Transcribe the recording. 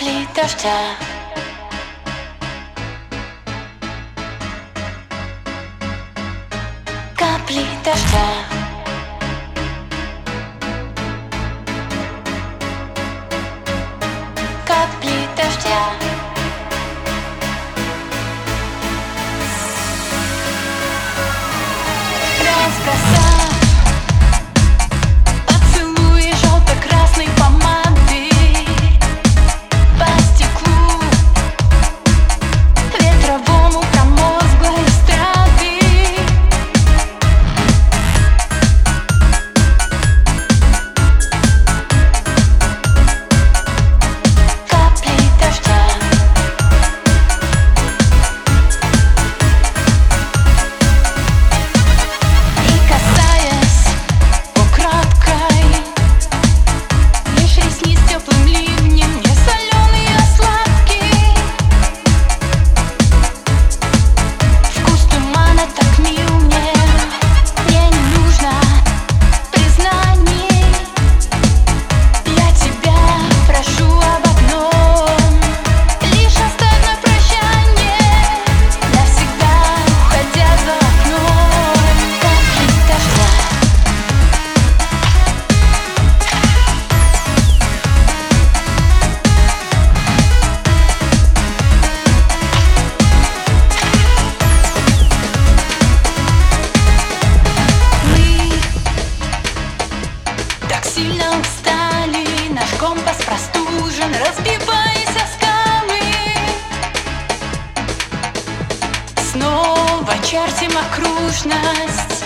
Капли дождя, капли дождя, капли дождя. Раскоса поцелуи желто-красной помады по стеклу ветровому промозглой эстрады. Капли дождя, и касаясь украдкой лишь ресниц теплым ливнем, не соленый, а сладкий. Вкус тумана так мил мне, мне не нужно признаний. Я тебя прошу об одном, лишь оставь на прощание, навсегда уходя за окном. Капли дождя, мы так сильно устали, наш компас простужен, разбиваясь о скалы. Снова чертим окружность,